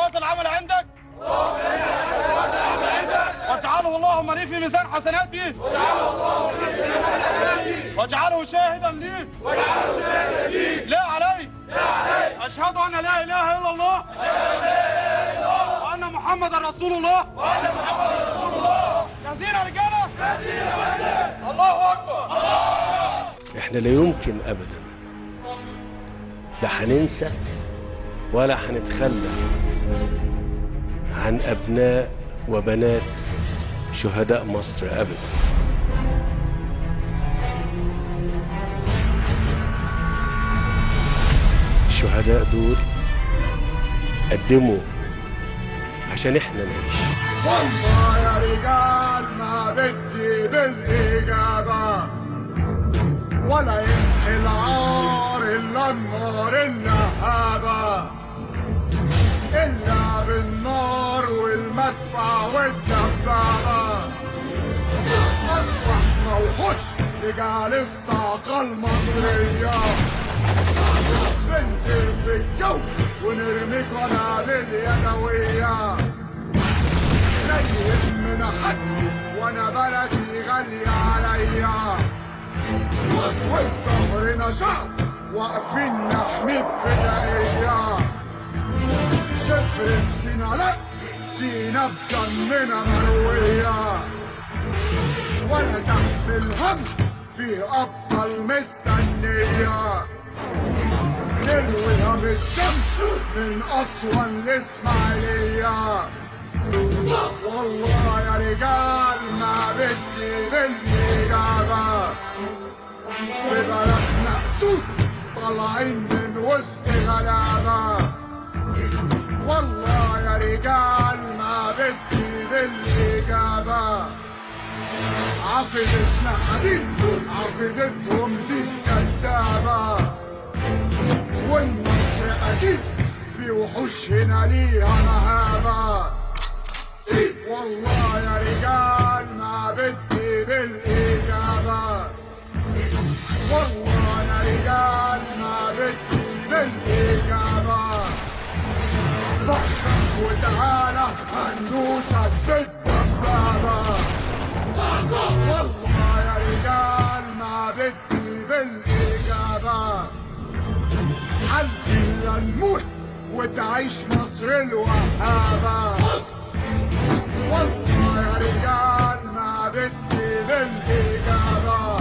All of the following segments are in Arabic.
اسواس العمل عندك واجعله اللهم لي في ميزان حسناتي واجعله شاهدا لي لا علي اشهد ان لا اله الا الله وان محمدا رسول الله جاهزين يا رجاله الله اكبر. احنا لا يمكن ابدا لا هننسى ولا هنتخلى عن ابناء وبنات شهداء مصر ابدا. الشهداء دول قدموا عشان احنا نعيش. والله يا رجال ما بدي بالاجابه ولا يمحي العار الا النار اللهابه الا بالنار والمدفع والدبابه. اصبح موحوش رجال الصاقه المصريه بنطير في الجو ونرمي قنابل يدويه. لا يهمنا حد وانا بلدي غاليه عليا وفي ظهرنا شعب واقفين نحمي بفدائيه. شبر سينا لا سينا بدمنا مرويه ولا تحمل هم في ابطال مستنيه. نرويها بالدم من اسوان لاسماعيليه. والله يا رجال ما بدي بالاجابه في بلدنا اسود طالعين من وسط غلابه. والله يا رجال ما بدي بالاجابه عقيدتنا حديد عقيدتهم زيف كدابه. والنصر اكيد في وحوش هنا ليها مهابه. والله يا رجال ما بدي بالاجابه والله يا رجال ما بدي بالاجابه. فكر وتعالى هندوسك بالدبابه. والله يا رجال ما بدي بالاجابه حد الا نموت وتعيش مصر الوهابه. والله يا رجال ما بدي بالاجابه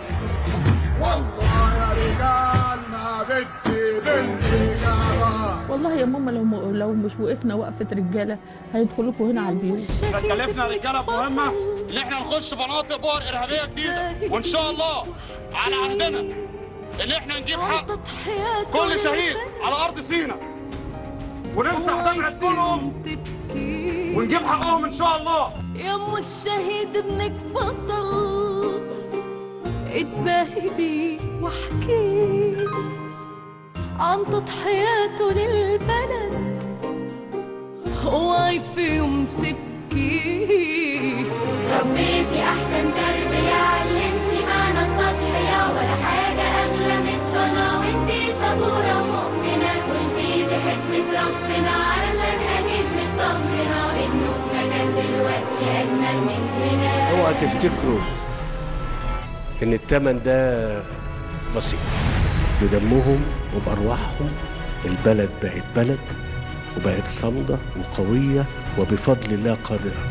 والله يا رجال ما بدي بالاجابه. والله يا ماما لو مش وقفنا وقفه رجاله هيدخلوا لكم هنا على البيوت. كلفنا رجاله بمهمه ان احنا نخش مناطق بؤر ارهابيه جديده وان شاء الله على عهدنا ان احنا نجيب حق كل شهيد على ارض سينا ونمسح دمعة كلهم ونجيب حقهم ان شاء الله. يا ام الشهيد ابنك بطل اتباهي بيه واحكي عن تضحياته للبلد اوعي في يوم تبكي. ربيتي احسن تربيه علمتي معنى التضحيه ولا حاجه اغلى من الضنا وانتي صبوره ومؤمنه قلتي دي حكمه ربنا علشان اكيد مطمنه انه في مكان دلوقتي اجمل من هنا. اوعى تفتكروا ان التمن ده بسيط. بدمهم وبارواحهم البلد بقت بلد وبقت صامده وقويه وبفضل الله قادره.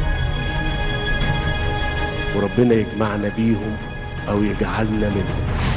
وربنا يجمعنا بيهم او يجعلنا منهم.